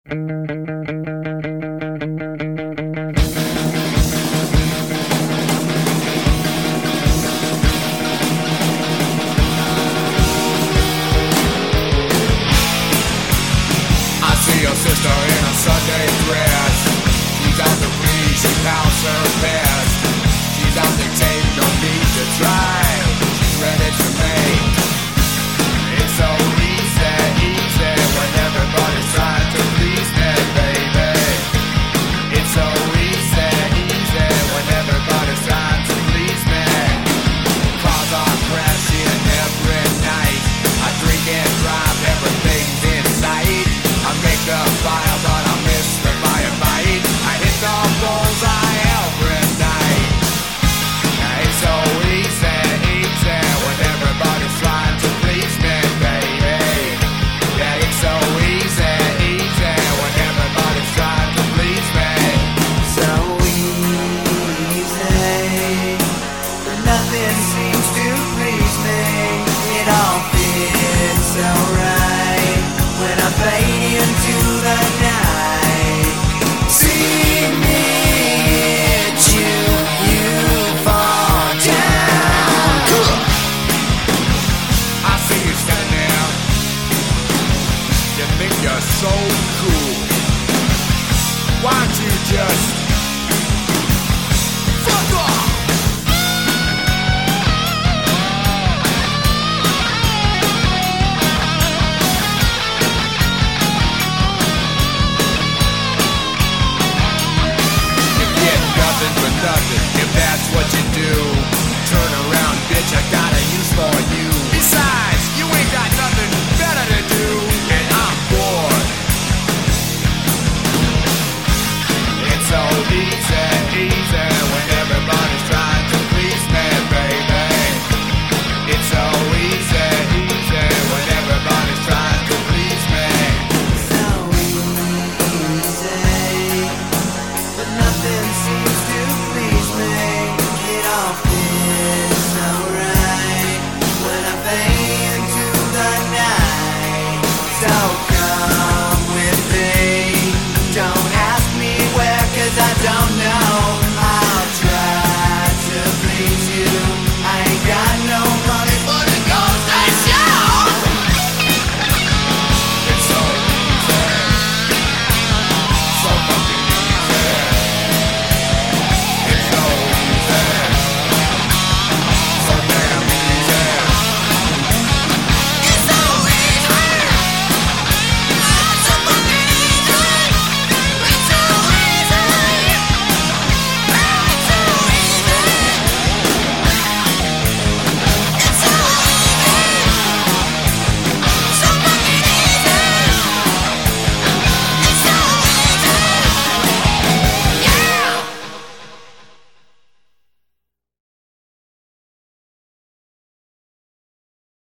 Your sister in a Sunday dress. She's out to please, she pounds her best. She's out to take, no need to try. She's ready to make. It's so easy, easy when everybody's trying to please me, baby. It's so easy, easy when everybody's trying to please me. Cars are crashing every night. I drink and drive, everything's in sight. I make the fire, but I miss the firefight. I hit the bullseye every night. It's so easy, easy when everybody's trying to please me, baby. Yeah, it's so easy, easy when everybody's trying to please me. So easy, but nothing seems to please me. It all fits so right when I fade into the night. See me hit you, you fall down. I see you standing there. You think you're so cool. Why don't you just